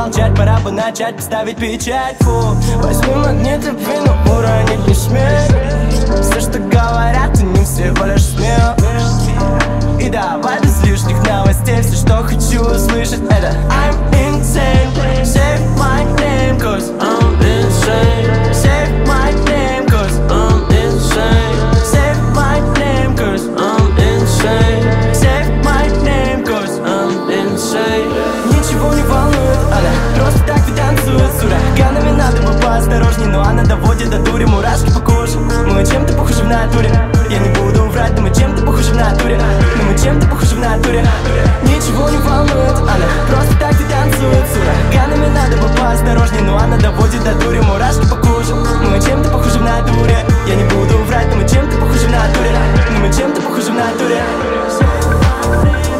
молчать, пора бы начать поставить печать. Фу, возьми магнит и вину, уронить не смей. Все, что говорят, они всего лишь смех. И давай без лишних новостей, все, что хочу услышать, это I'm insane, save my name, cause I'm insane. Save my name, cause I'm insane. Save my name, cause I'm insane. Save my name, cause I'm insane. Ничего не волнует, она просто так и танцует. С ураганами надо бы поосторожней, но она доводит до дури, мурашки по коже. Мы чем-то похожи в натуре. Я не буду врать, но мы чем-то похожи в натуре. Но мы чем-то похожи в натуре. Ничего не волнует, она просто так и танцует. С ураганами надо бы поосторожней, но она доводит до дури, мурашки по коже. Мы чем-то похожи в натуре. Я не буду врать, но мы чем-то похожи в натуре. Но мы чем-то похожи в натуре.